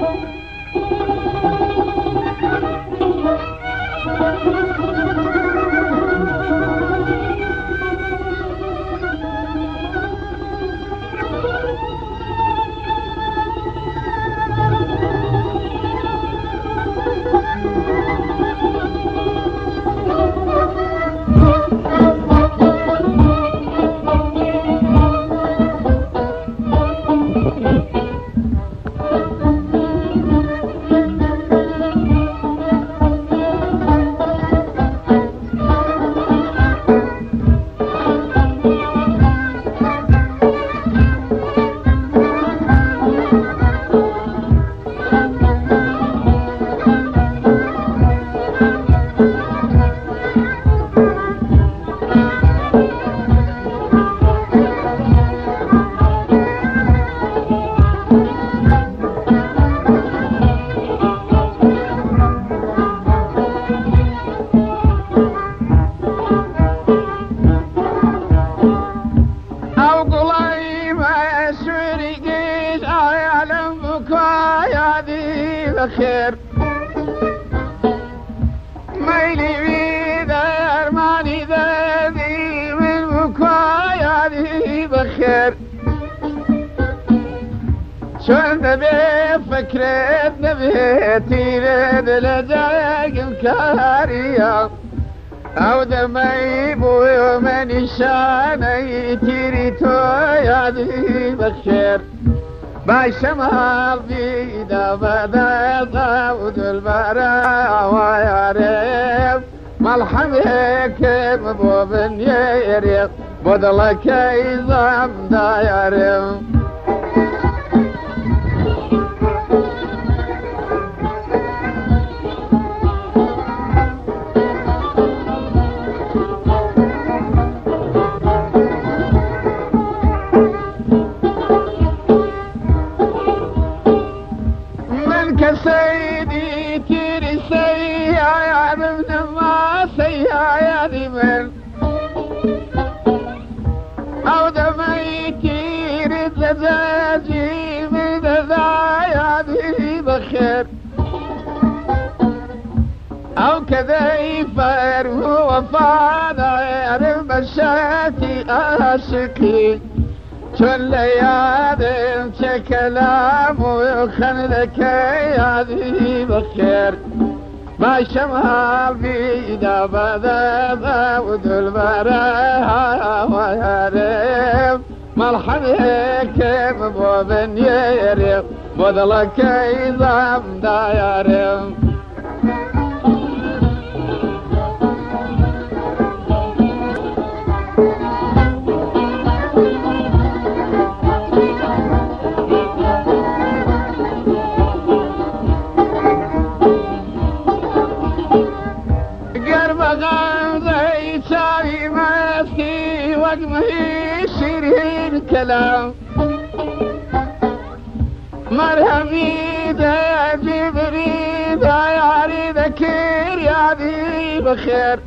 بخير ميلي بيد أرماني ذابي من بكاياني بخير شون نبي فكرة نبيتي بيد لجاق مكاريا أو دمي بوي ومن الشاني تيري توياني بخير باي شمال بيدا بدا ضاود البراء وياريب ملحمك مبوبن يريق بدلك يزام دايريب سيدي تيري سيا من ما سيا من أو دمي تيري زجاجي من ذايا بخير أو كذا يفر هو فانا مشاتي أشكي شل ليالي كلام وخلك يا ذي بخير ما شمال بيدا بدا ضاود البراء وياريب ملحمك مبوبن يريب بدلك يزام دايريب شيرين كلام مرهمي دا جبري دا ياري ذكر يا ذي بخير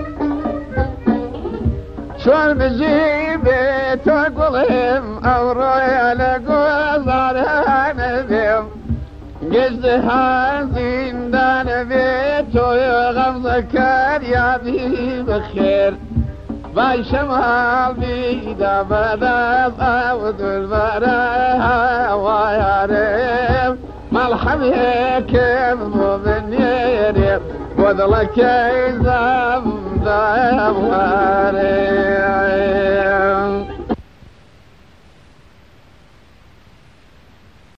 شون بجيبي تقولهم او رويا لقوز على نبيهم قصد هازين دا نبيتو يغمزك يا ذي بخير باي شمال بيدا بدا ضاود البراء وياريب ملحمك مبوبن يريب وذلك يزام دايم واريب